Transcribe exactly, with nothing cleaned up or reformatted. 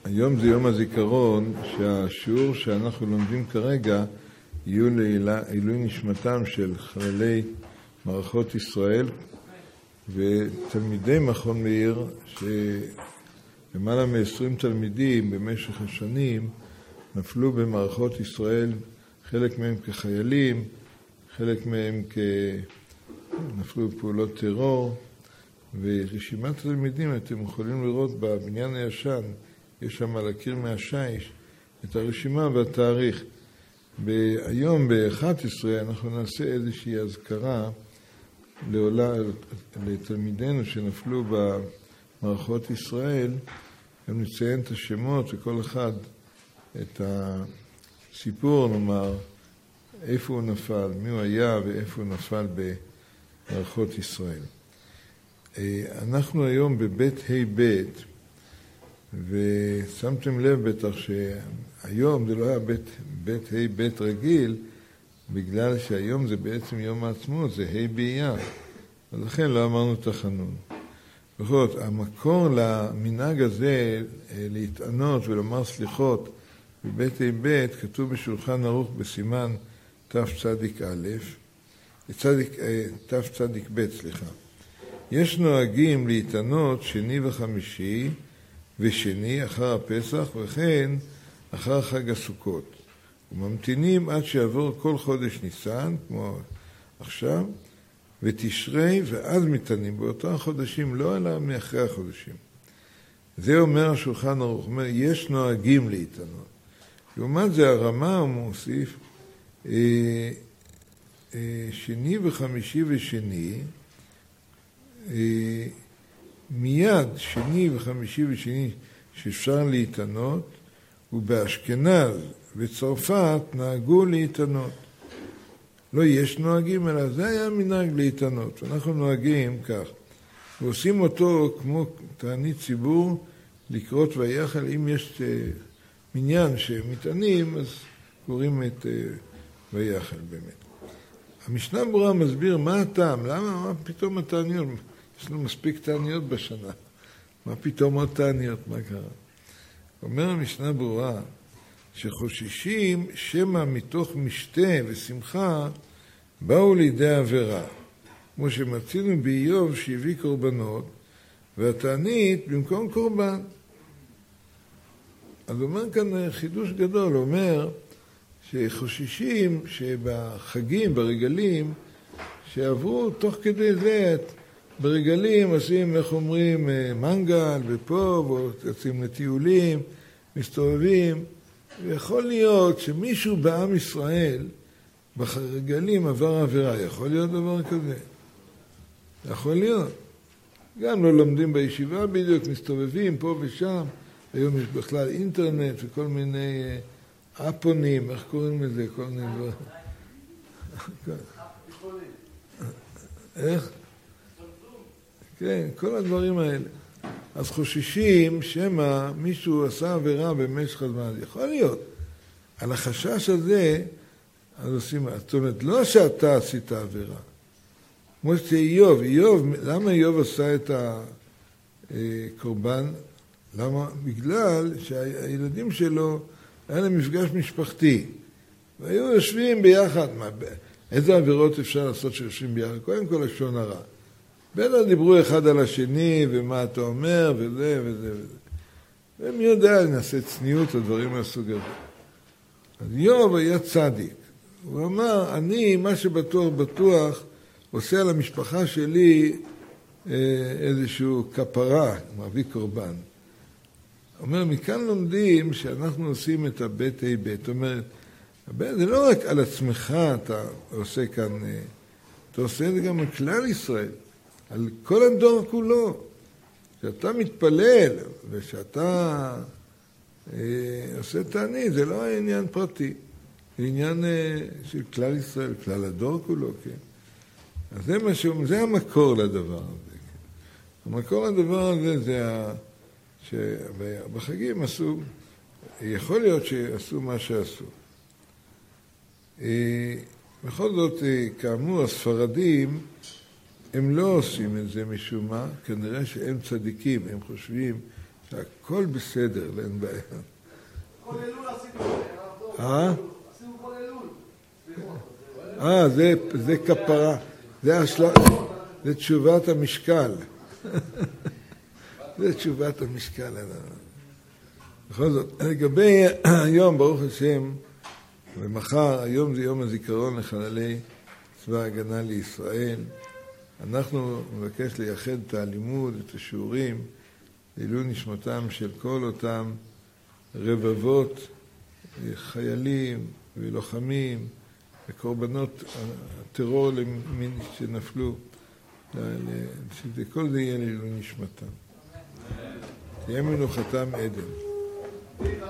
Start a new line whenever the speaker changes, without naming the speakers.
היום זה יום הזיכרון, שהשיעור שאנחנו לומדים כרגע יהיו לעילוי נשמתם של חללי מערכות ישראל ותלמידי מכון מאיר, שלמעלה מ-עשרים תלמידים במשך השנים נפלו במערכות ישראל, חלק מהם כחיילים, חלק מהם נפלו בפעולות טרור, ורשימת תלמידים אתם יכולים לראות בבניין הישן, יש שם על הקיר מהשיש את הרשימה והתאריך. היום ב-אחת עשרה אנחנו נעשה איזושהי הזכרה לעולה, לתלמידינו שנפלו במערכות ישראל, גם נציין את השמות וכל אחד את הסיפור, נאמר, איפה הוא נפל, מי הוא היה ואיפה הוא נפל במערכות ישראל. אנחנו היום בבית ה' בית, ושמתם לב בטח שהיום זה לא היה בית, בית ה' בית רגיל, בגלל שהיום זה בעצם יום העצמאות, זה ה' באייר, אז לכן לא אמרנו תחנון. בכל זאת, המקור למנהג הזה להתענות ולומר סליחות בבית ה' בית כתוב בשולחן ערוך בסימן תצ"א, צדיק, תצ"ב, סליחה. יש נוהגים להתענות שני וחמישי ושני אחר הפסח וכן אחר חג הסוכות. וממתינים עד שיעבור כל חודש ניסן, כמו עכשיו, ותשרי ואז מתענים באותם חודשים, לא אלא מאחרי החודשים. זה אומר השולחן ערוך, אומר, יש נוהגים להתענות. לעומת זה הרמה הוא מוסיף, אה, אה, שני וחמישי ושני, אה, מיד שני וחמישי ושני שאפשר להתענות, ובאשכנז וצרפת נהגו להתענות. לא יש נוהגים, אלא זה היה מנהג להתענות. אנחנו נוהגים כך, ועושים אותו כמו תענית ציבור, לקרות ויחל. אם יש מניין שמתענים, אז קוראים את ויחל באמת. המשנה ברורה מסביר מה הטעם, למה, מה פתאום התעניות? יש לנו מספיק תעניות בשנה. מה פתאום עוד תעניות? מה קרה? אומר המשנה ברורה שחוששים שמא מתוך משתה ושמחה באו לידי עבירה. כמו שמצינו באיוב שהביא קורבנות, והתענית במקום קורבן. אז הוא אומר כאן חידוש גדול, הוא אומר שחוששים שבחגים, ברגלים, שעברו תוך כדי זה, ברגלים עושים, איך אומרים, מנגל ופה, ויוצאים לטיולים, מסתובבים, ויכול להיות שמישהו בעם ישראל ברגלים עבר עבירה. יכול להיות דבר כזה? יכול להיות. גם לא לומדים בישיבה בדיוק, מסתובבים פה ושם, היום יש בכלל אינטרנט וכל מיני אפונים, איך קוראים לזה? כל מיני דברים. איך? כן, כל הדברים האלה. אז חוששים שמא מישהו עשה עבירה במשך הזמן. יכול להיות. על החשש הזה, אז עושים, זאת אומרת, לא שאתה עשית עבירה. כמו שאיוב, איוב, למה איוב עשה את הקורבן? למה? בגלל שהילדים שלו היה להם מפגש משפחתי. והיו יושבים ביחד. מה, איזה עבירות אפשר לעשות שיושבים ביחד? קודם כל לשון הרע. בטח דיברו אחד על השני, ומה אתה אומר, וזה וזה וזה. ומי יודע, נעשה צניעות או דברים מהסוג הזה. אז איוב היה צדיק. הוא אמר, אני, מה שבטוח בטוח, עושה על המשפחה שלי איזשהו כפרה, מביא קורבן. אומר, מכאן לומדים שאנחנו עושים את הבית אי בית. זאת אומרת, זה לא רק על עצמך אתה עושה כאן, אתה עושה את זה גם על כלל ישראל. על כל הדור כולו, שאתה מתפלל ושאתה אה, עושה תענית, זה לא עניין פרטי, זה עניין אה, של כלל ישראל, כלל הדור כולו, כן. אז זה, משהו, זה המקור לדבר הזה. כן. המקור לדבר הזה זה ה... שבחגים עשו, יכול להיות שעשו מה שעשו. אה, בכל זאת, אה, כאמור, הספרדים, הם לא עושים את זה משום מה, כנראה שהם צדיקים, הם חושבים שהכל בסדר, אין בעיה.
כל אלול עשינו.
אה?
עשינו כל אלול.
אה, זה, זה כפרה. זה, השל... זה תשובת המשקל. זה תשובת המשקל. בכל זאת, לגבי היום, ברוך השם, ומחר, היום זה יום הזיכרון לחללי צבא ההגנה לישראל. אנחנו מבקש לייחד את הלימוד, את השיעורים, לעילוי נשמתם של כל אותם רבבות חיילים ולוחמים וקורבנות הטרור שנפלו. שכל זה יהיה לעילוי נשמתם. תהיה מנוחתם עדן.